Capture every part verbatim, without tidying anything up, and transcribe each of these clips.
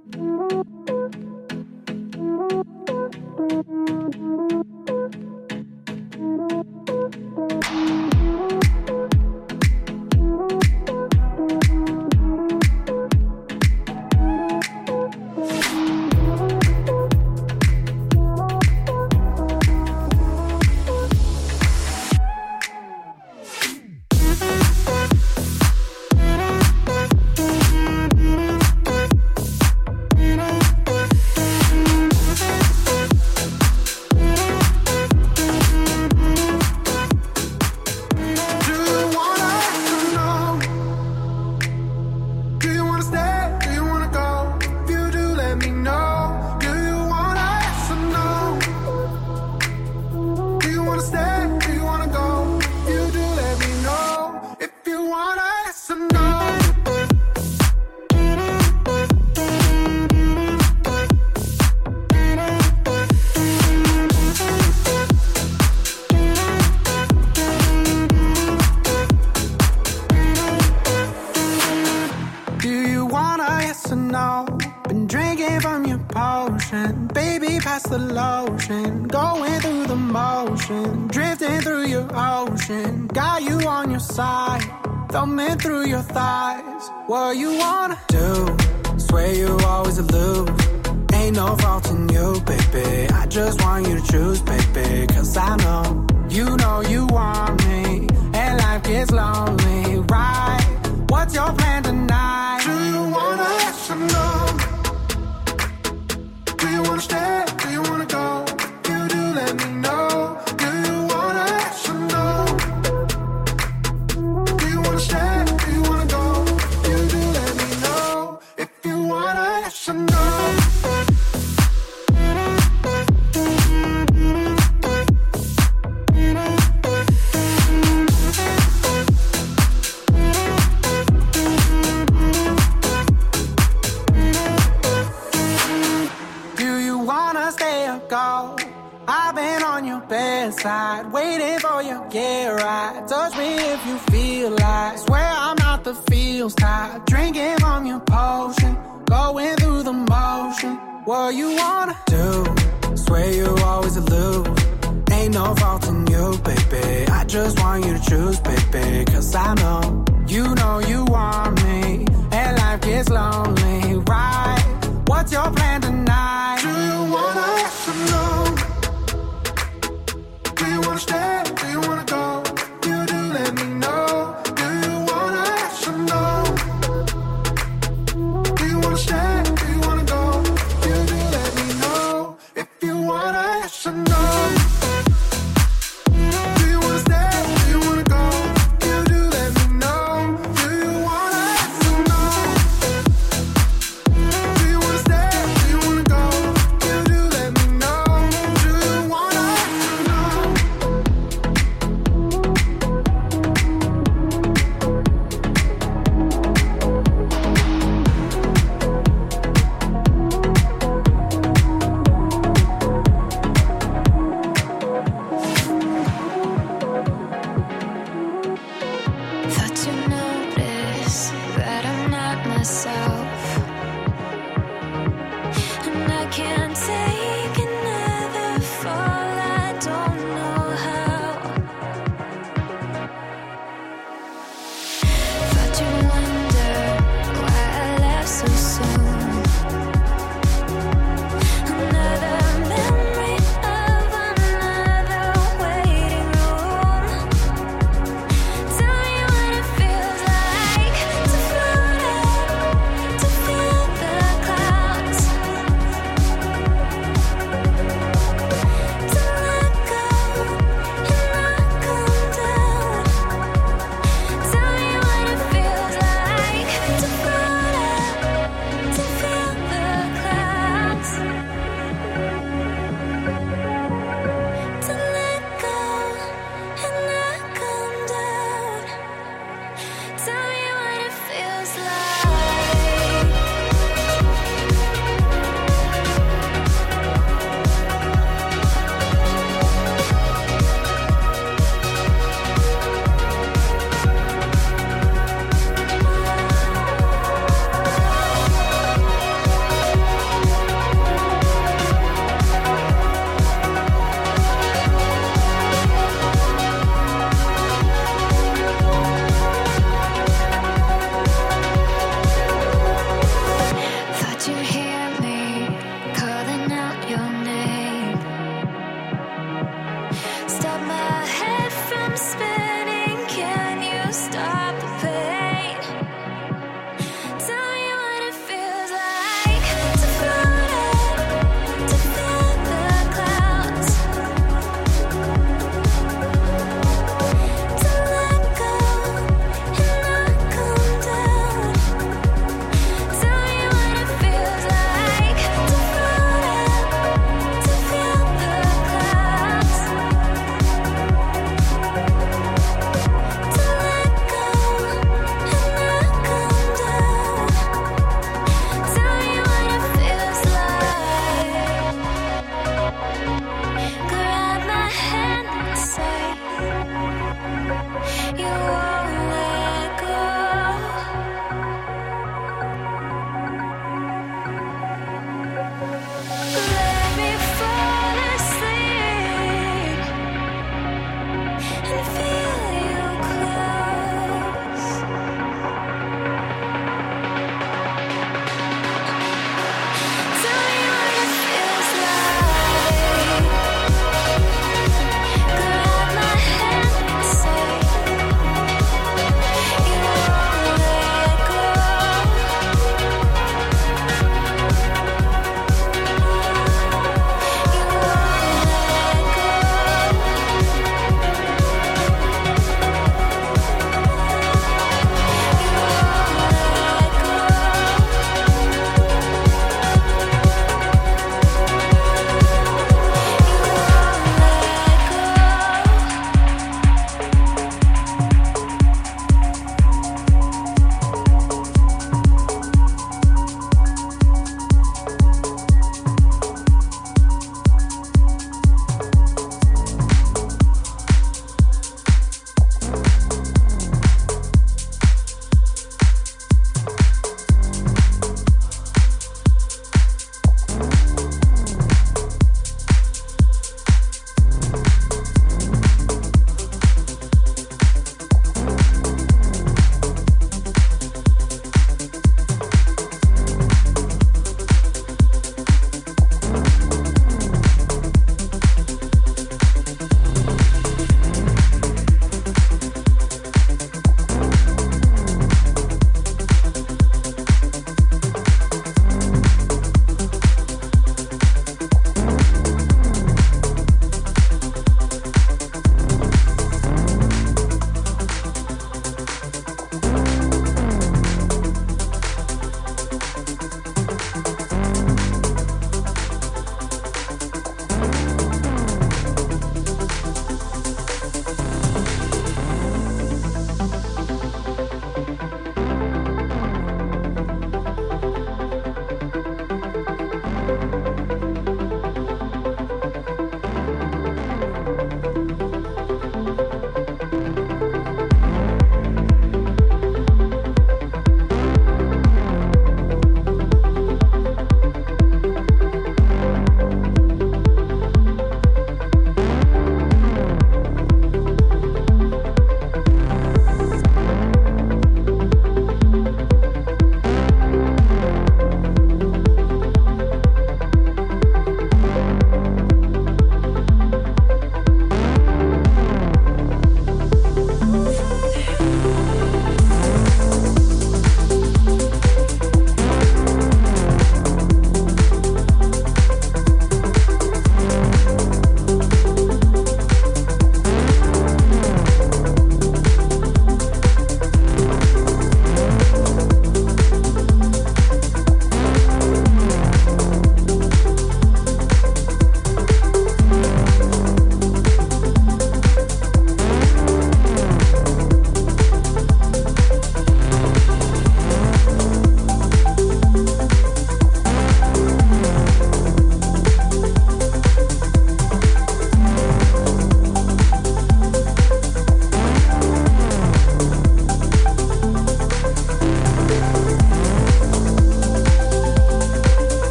What you wanna do? Swear you always aloof. Ain't no fault in you, baby. I just want you to choose, baby. Cause I know, you know you want me. And life gets lonely, right? What's your plan tonight? Do you wanna yes or no? Do you wanna stay? Do you wanna go? If you do, let me know. Do you wanna yes or no? Do you wanna stay? Do you wanna go? Yes or no? Do you wanna stay or go? I've been on your bedside, waiting for you, get right. Touch me if you feel like. Swear I'm not the feels type. Drinking from your potion, going through the motion. What you wanna do? Swear you always aloof. Ain't no fault in you, baby. I just want you to choose, baby. Cause I know, you know you want me. And life gets lonely, right? What's your plan tonight? Do you wanna yes or no? Do you wanna stay? Do you wanna go? If you do, let me know. Do you wanna yes or no? Do you wanna stay? Do you wanna go? If you do, let me know. If you wanna yes or no? Do you wanna stay? Do you wanna go? If you do, let me know. Do you wanna yes or no? Do you wanna stay? Do you wanna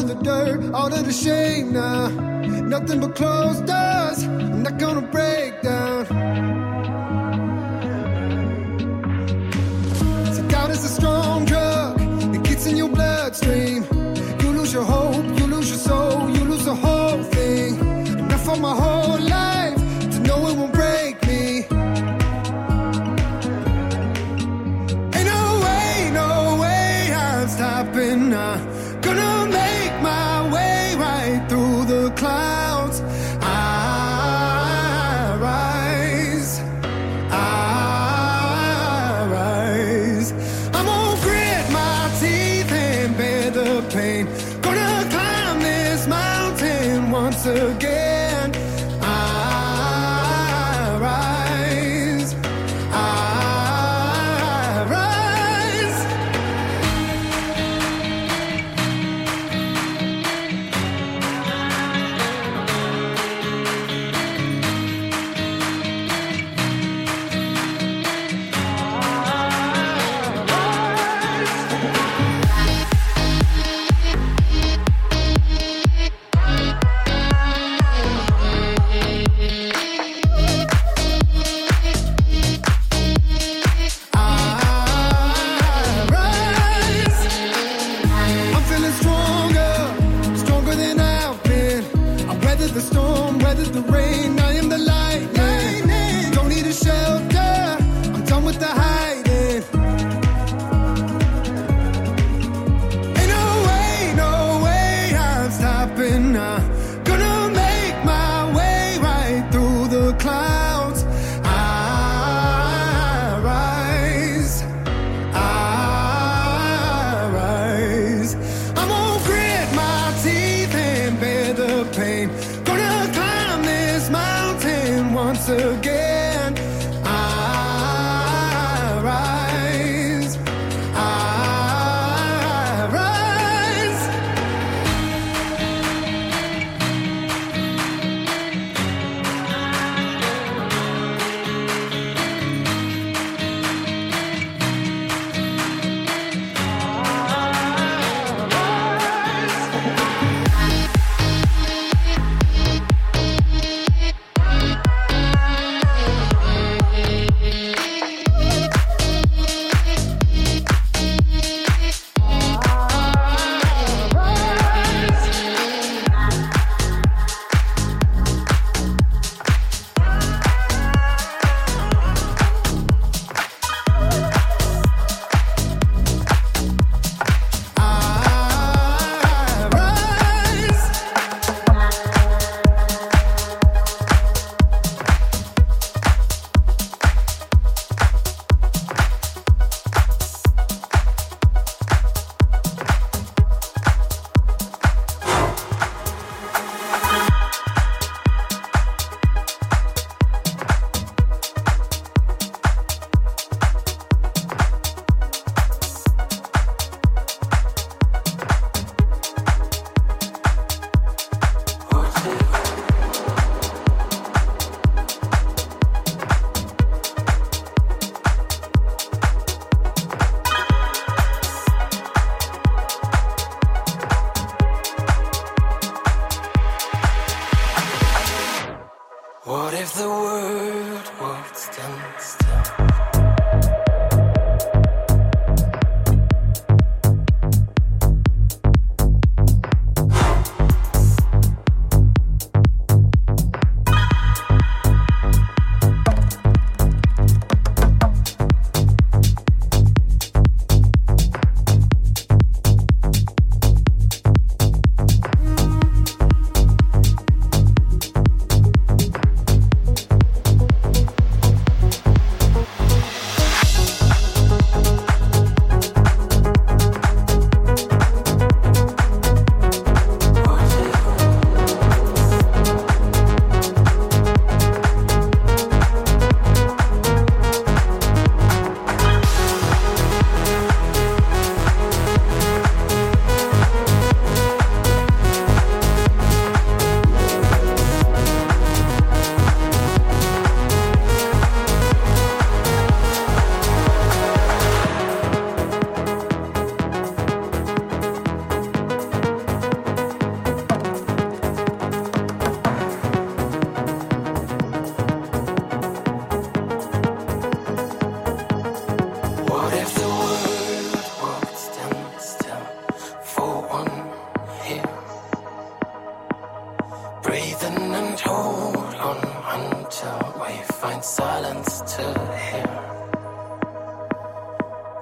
the dirt, all of the shame now. Nothing but closed doors, I'm not gonna break down. So doubt is a strong drug, it gets in your bloodstream. You lose your hope, you lose your soul, you lose the whole thing. Enough for my whole life to know it won't break me. Ain't no way, no way I'm stopping now. Gonna make my way right through the clouds. I rise, I rise. I'm gonna grit my teeth and bear the pain. Gonna climb this mountain once again. I rise, I rise.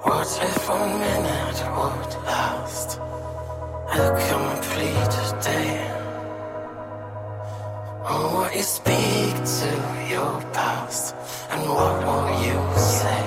What if one minute would last a complete day? Oh, would you speak to your past, and what will you say?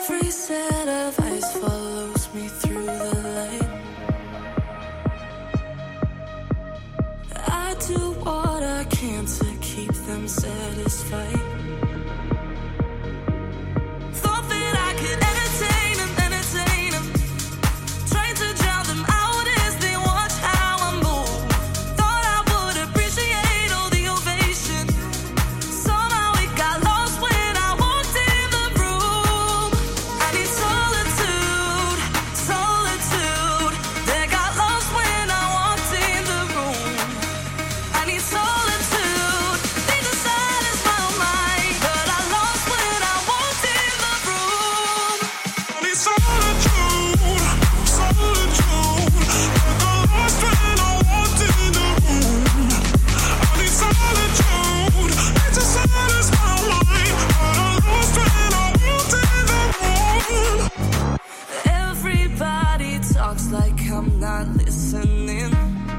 Every set of eyes follows me through the light. I do what I can to keep them satisfied. Thought that I could entertain them, entertain them. Trying to drown them out as they watch how I move. Thought I would appreciate all the ovation. Somehow it got lost when I walked in the room. I need solitude, solitude. That got lost when I walked in the room. I need solitude, need to satisfy my mind, but I lost when I walked in the room. I need solitude, solitude. I got lost when I walked in the room. I need solitude, need to satisfy my mind, but I lost when I walked in the room. Everybody talks like I'm not listening.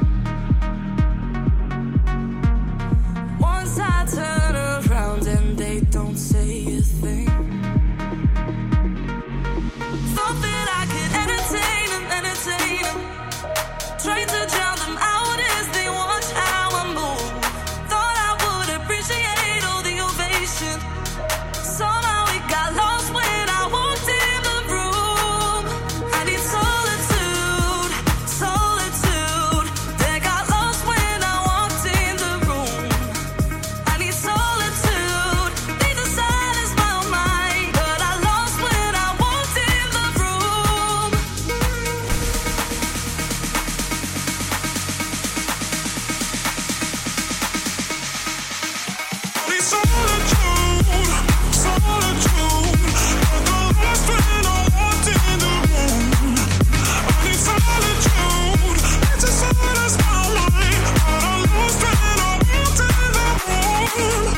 Once I turn around and they don't say a thing. Thought that I could entertain them, entertain them. Trying to drown them out as they watch how I move. Thought I would appreciate all the ovation. Somehow it got lost when I walked in the room. I need solitude, solitude. That got lost when I walked in the room. I need solitude, need to satisfy my mind, but I lost when I walked in the room. I need solitude, solitude. I got lost when I walked in the room. I need solitude, need to satisfy my mind, but I lost when I walked in the room.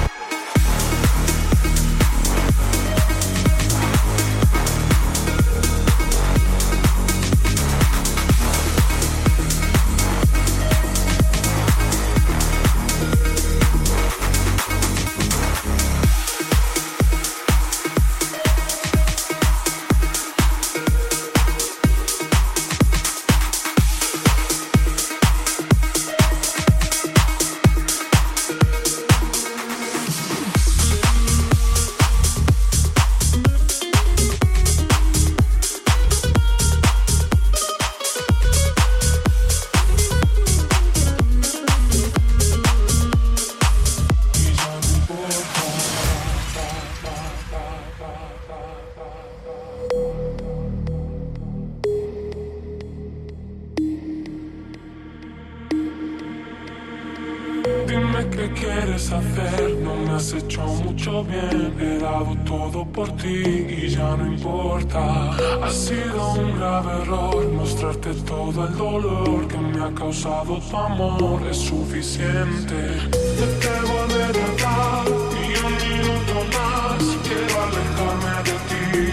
Dime qué quieres hacer, no me has hecho mucho bien. He dado todo por ti y ya no importa. Ha sido un grave error mostrarte todo el dolor que me ha causado tu amor. Es suficiente. Te pego de verdad y un minuto más quiero alejarme de ti.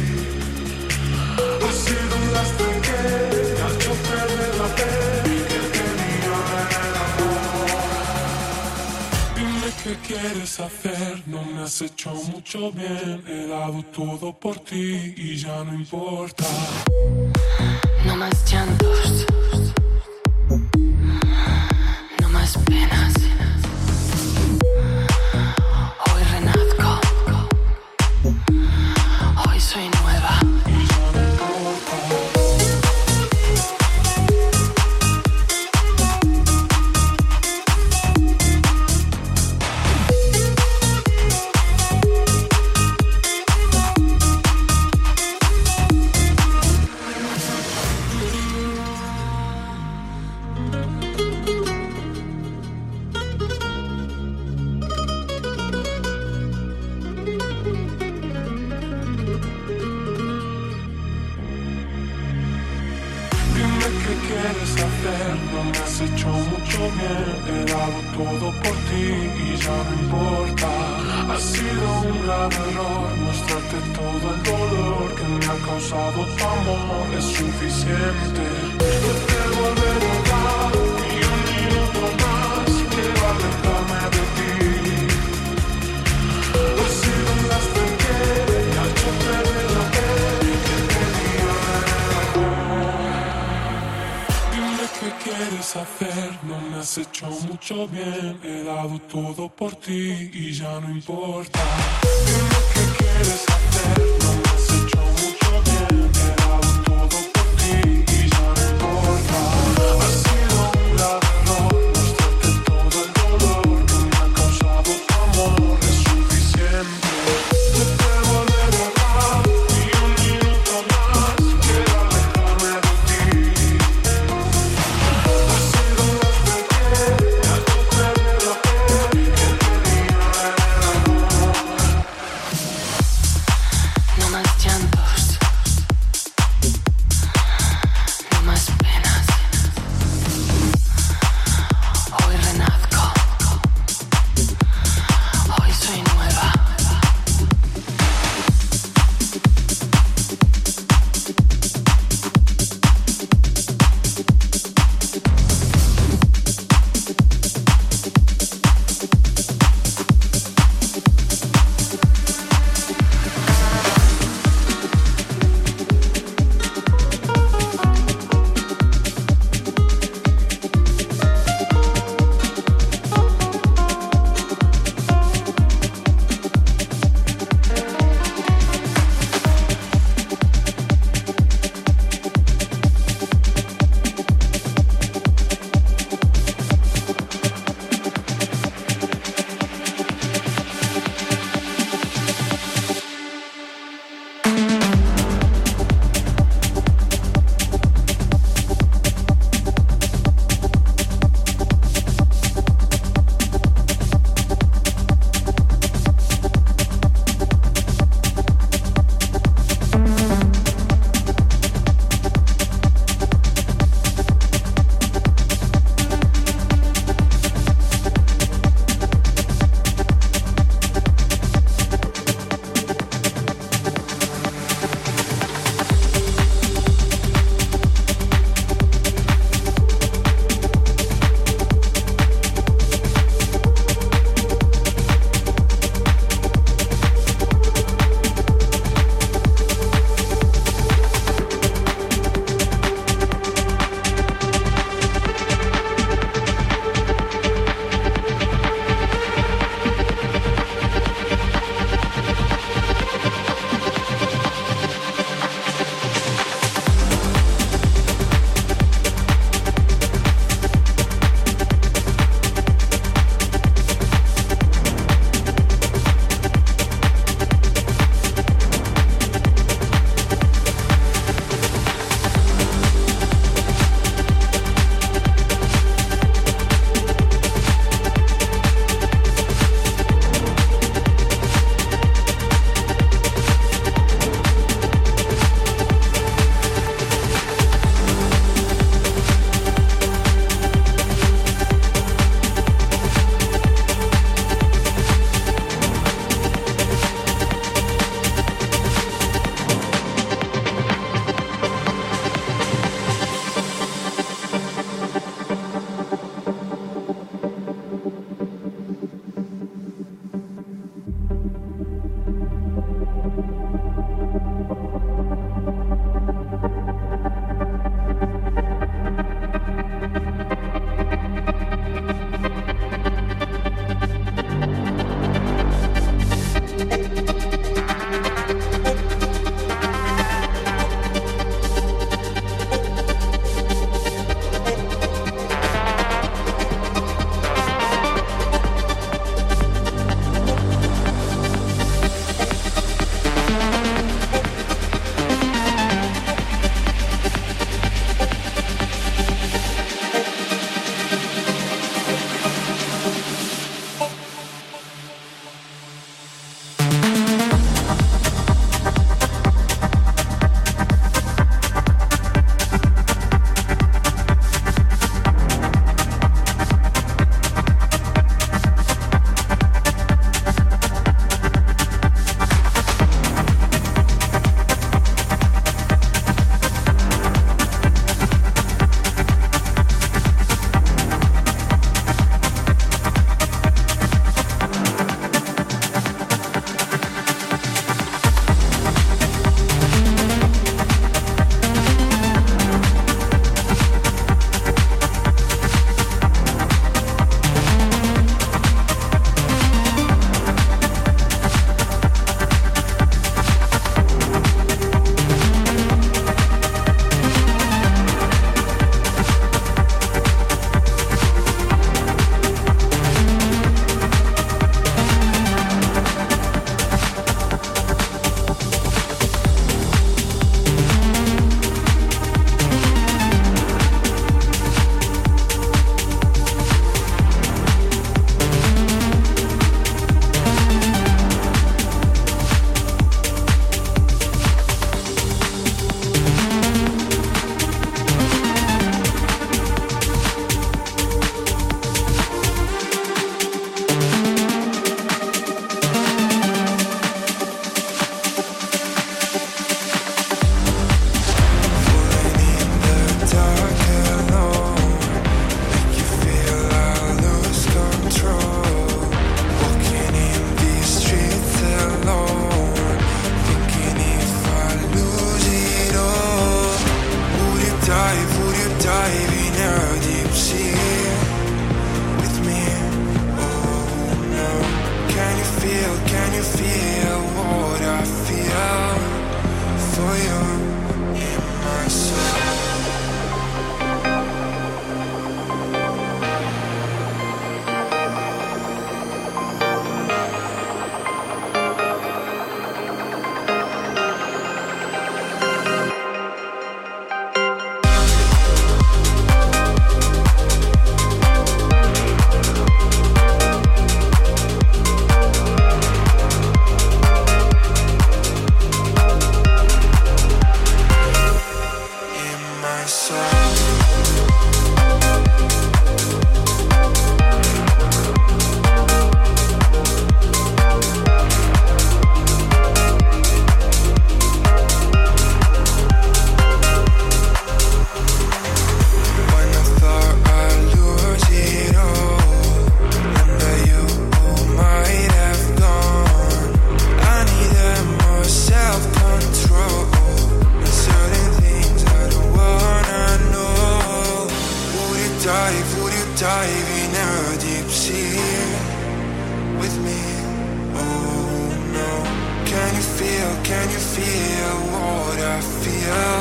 Ha sido un lastre que me ha hecho perder la fe que tenía en el amor. Dime qué quieres hacer, no me has hecho mucho bien. He dado todo por ti y ya no importa. No más llantos, no más penas. Hoy renazco, hoy soy nueva. Y ya no importa. No me has hecho mucho bien, he dado todo por ti y ya no importa. Ha sido un grave error mostrarte todo el dolor que me ha causado tu amor. Es suficiente. Yo te volveré a dar y un minuto más quiero alejarme de ti. Ha sido un lastre que me ha hecho perder la hacer, no me has hecho mucho bien. He dado todo por ti y ya no importa. Dime qué quieres hacer, no me has hecho mucho bien. He dado todo por ti y ya no importa. Ha sido un grave error mostrarte todo el dolor que me ha causado tu amor. Es suficiente. Te pego de verdad y un minuto más quiero alejarme de ti. No más llantos, no más penas. Hoy renazco, hoy soy nueva. feel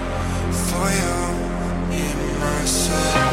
for you in my soul.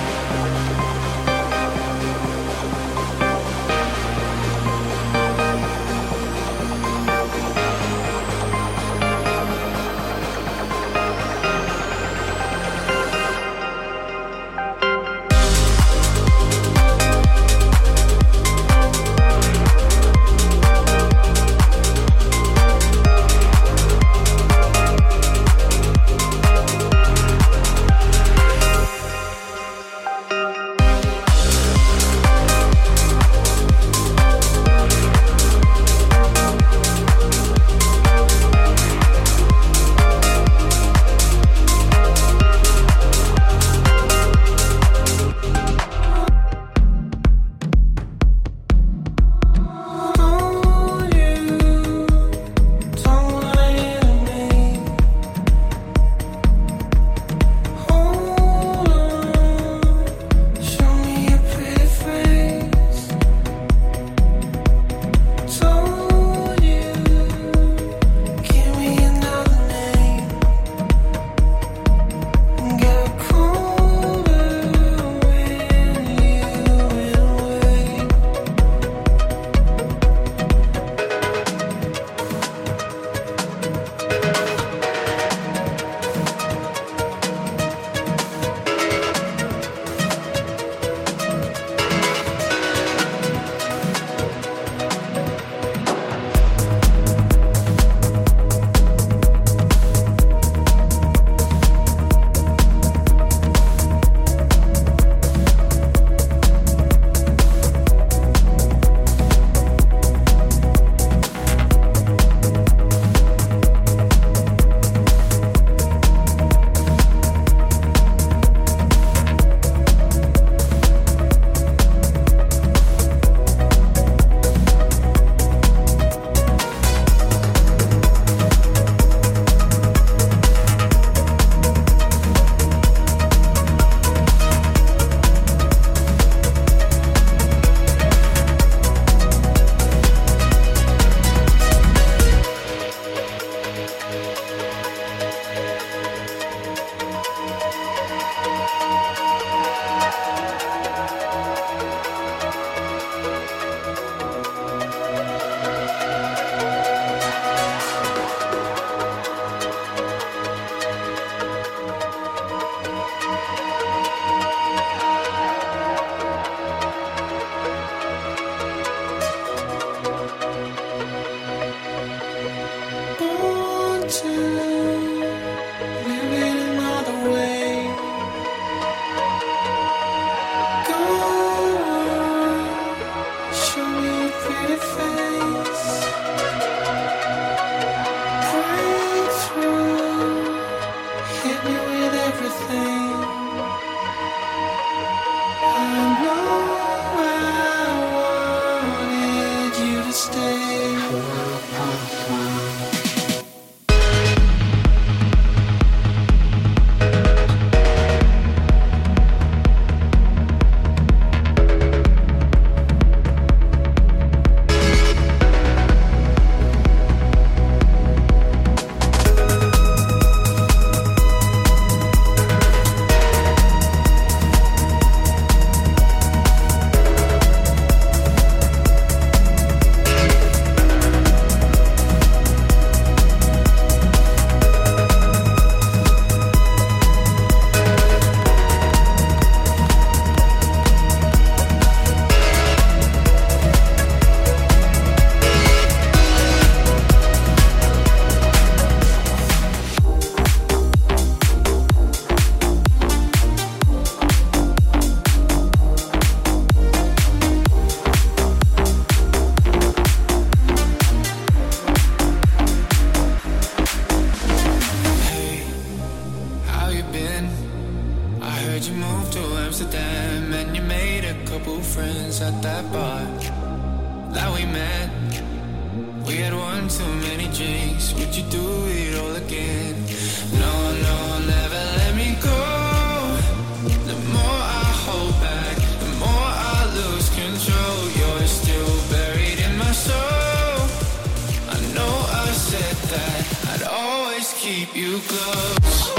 I'd always always keep you close.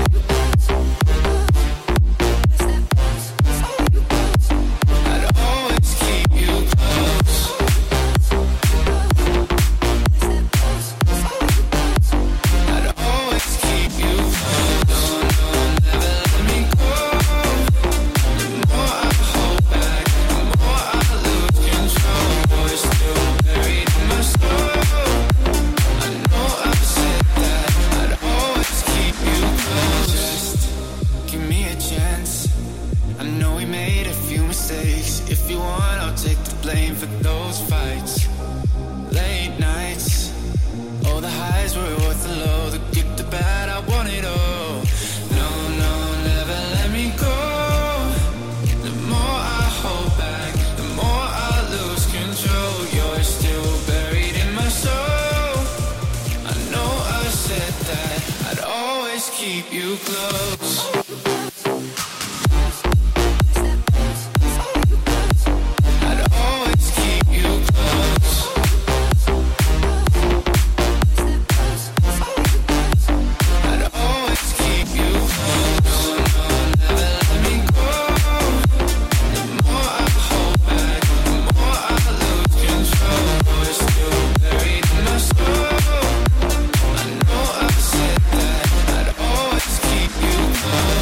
I'd always keep you close. I'd always keep you close. No, no, never let me go. The more I hold back, the more I lose control. You're still buried in my soul. I know I've said that I'd always keep you close. Just give me a chance. I know we made a few mistakes. If you want, I'll take the blame for those fights. Late nights, oh, the highs were worth the low. The good, the bad, I want it all. No, no, never let me go. The more I hold back, the more I lose control. You're still buried in my soul. I know I said that I'd always keep you close. I'd always keep you close. I'd always keep you close. No, no, never let me go. The more I hold back, the more I lose control. You're still buried in my soul. I know I've said that I'd always keep you close.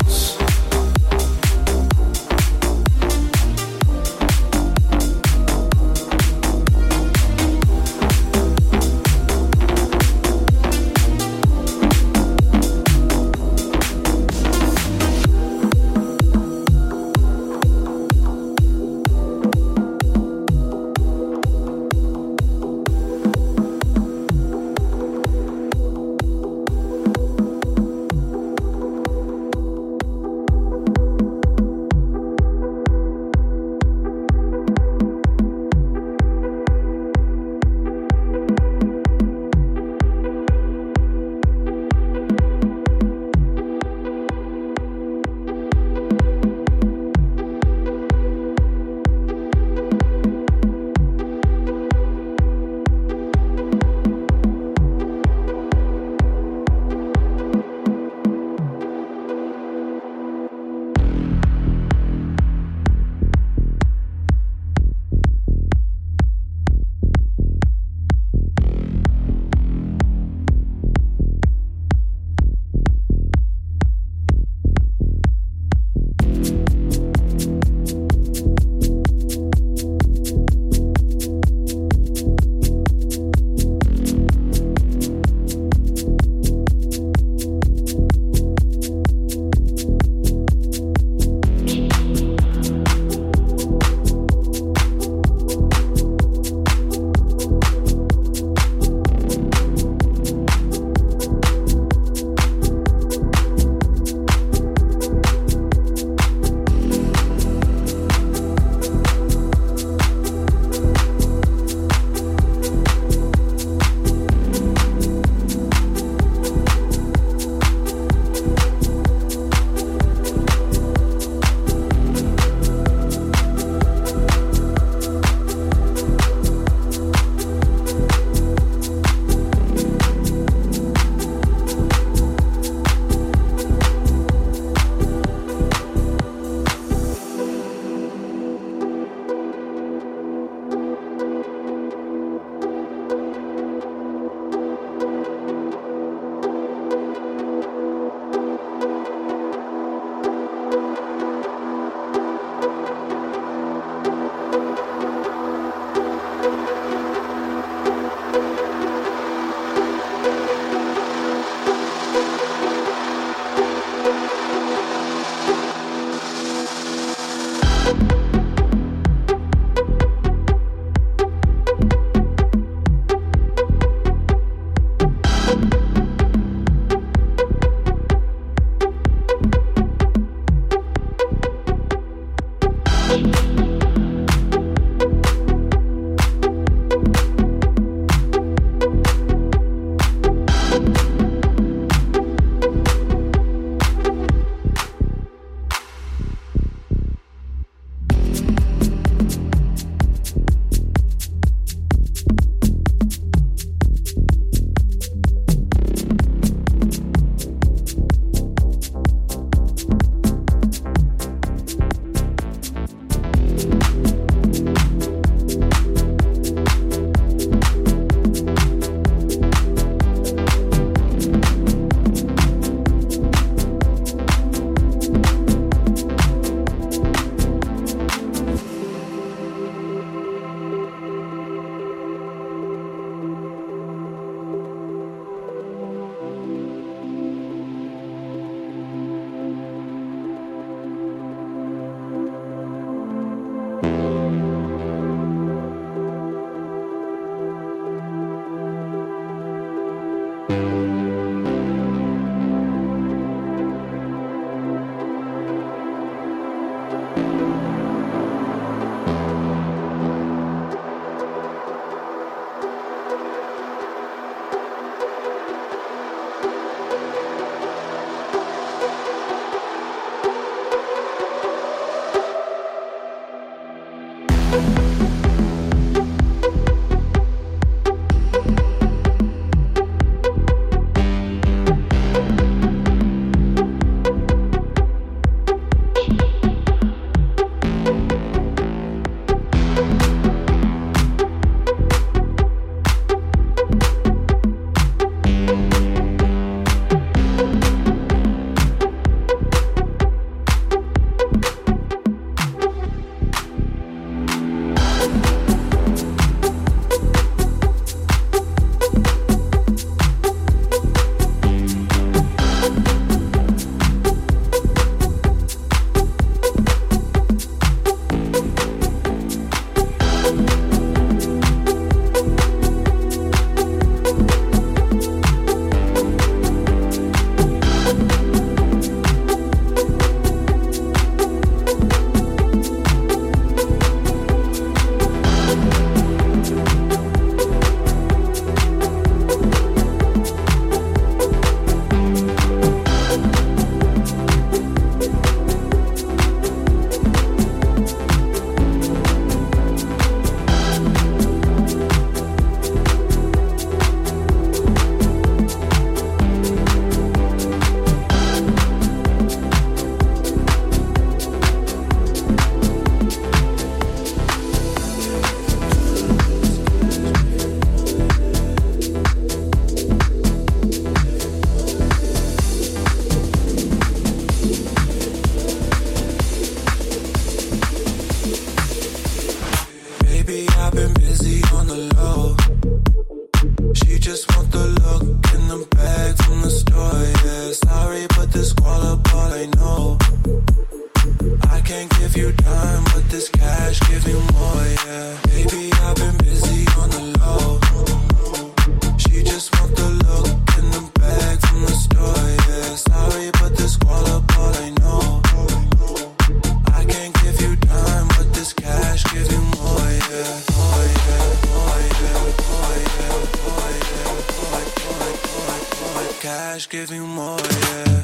the squalor, all I know. I can't give you time, but this cash give you more, yeah. Baby, I've been busy on the low. She just want the look in the bag from the store, yeah. Sorry, but this squalor, all I know. I can't give you time, but this cash give you more, yeah. More, yeah, more, yeah, more, yeah, more, yeah, more, more, more, more. Cash give you more, yeah.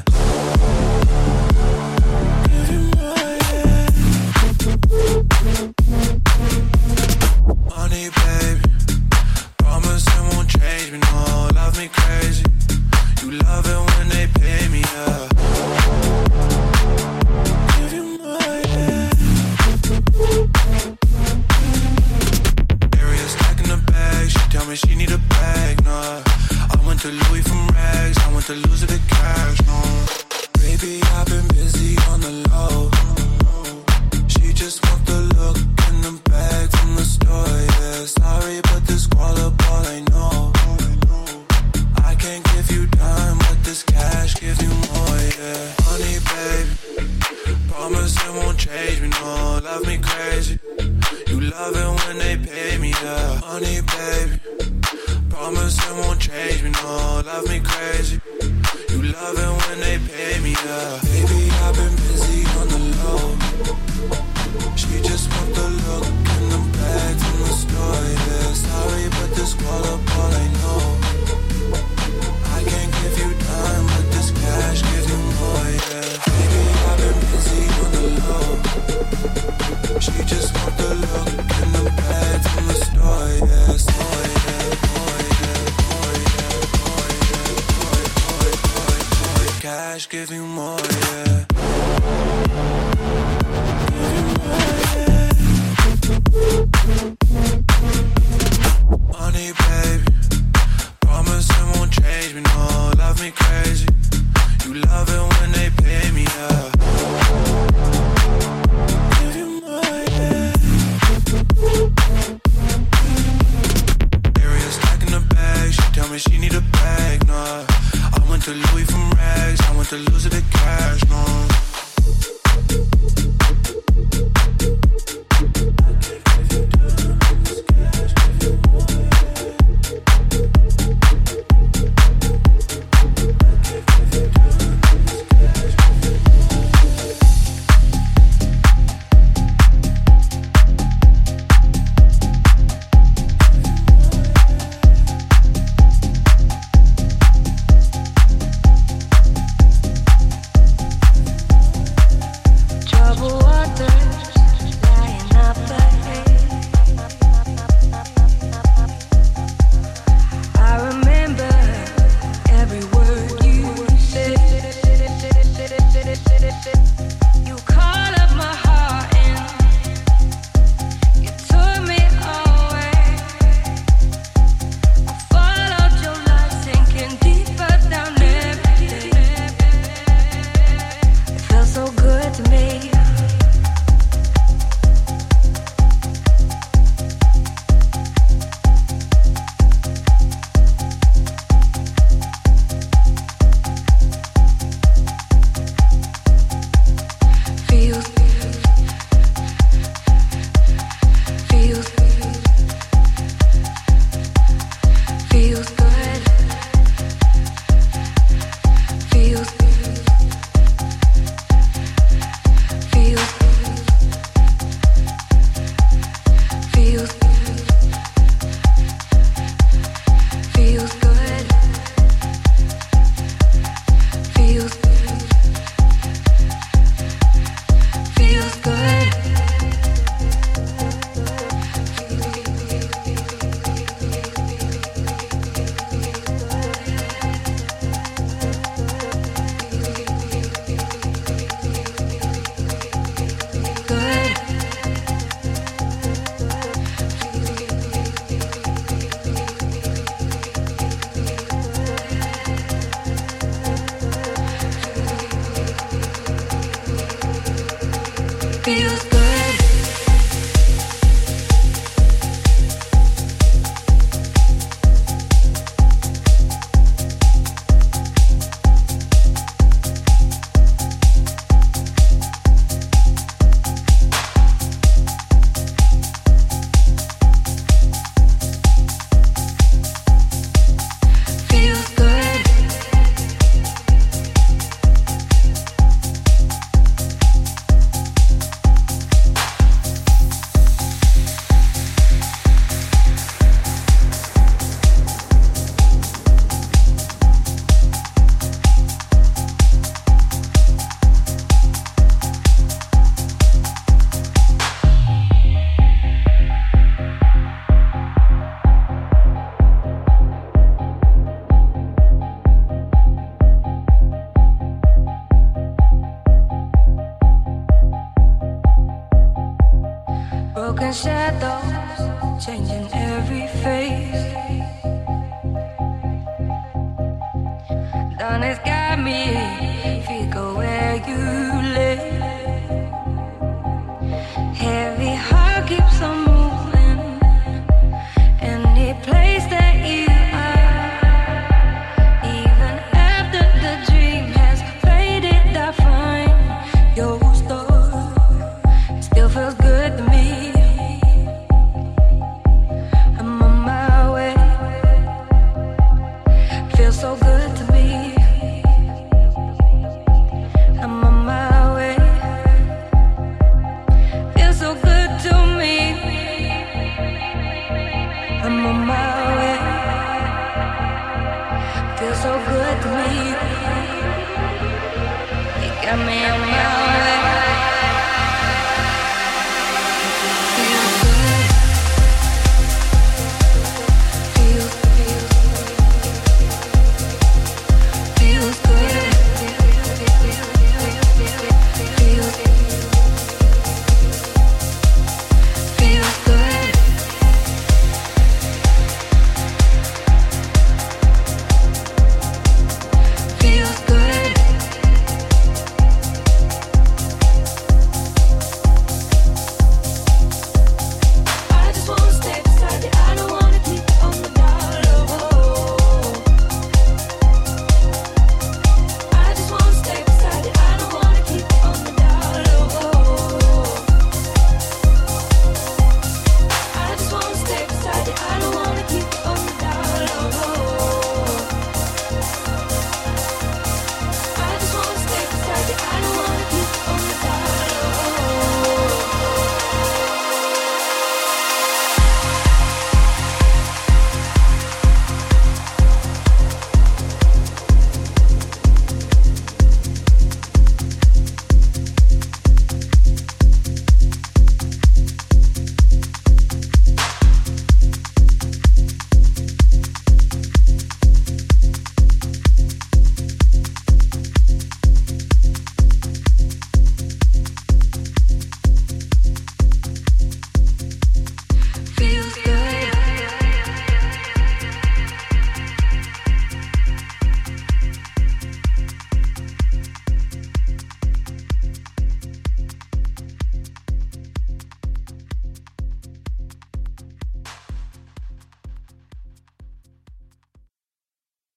Give you more, yeah. Money, baby. Promise it won't change me, no. Love me crazy. You love it when they pay me, yeah. Give you more, yeah. Area stacking the bag. She tell me she need a bag, nah. I went to Louis from rags. I went to lose it to cash, no. Baby, I've been busy on the low. She just want the look in the bag from the store, yeah. Sorry, but this squalor, all I know. I can't give you time, but this cash give you more, yeah. Honey, baby, promise it won't change me, no. Love me crazy. You love it when they pay me, yeah. Honey, baby, promise it won't change me, no. Love me crazy. You love it when they pay me, yeah. Baby, I've been busy on the low. She just want the look in the bag from the store, yeah. Sorry, but this squalor, all I know. I can't give you time, but this cash gives you more, yeah. Baby, I've been busy on the low. She just want the look in the bag from the store, yeah. Store, yeah, more, yeah, more, yeah, more, yeah, more, more, more, more. Cash give you more, yeah. Money, baby, promise it won't change me, no. Love me crazy. You love it when they pay me, yeah. Give you more, yeah. Area stacking the bag. She tell me she need a bag, nah. I went to Louis from rags. I went to lose it to cash, no. feels good. broken shadows changing every face. Dawn has got me, feet go where you lay. Heavy heart keeps on moving, any place that you are. Even after the dream has faded, I find your story still feels good to me. I'm on my way, feels so good to me. I'm on my way, feels so good to me. I'm on my way, feels so good to me. You got me on my way.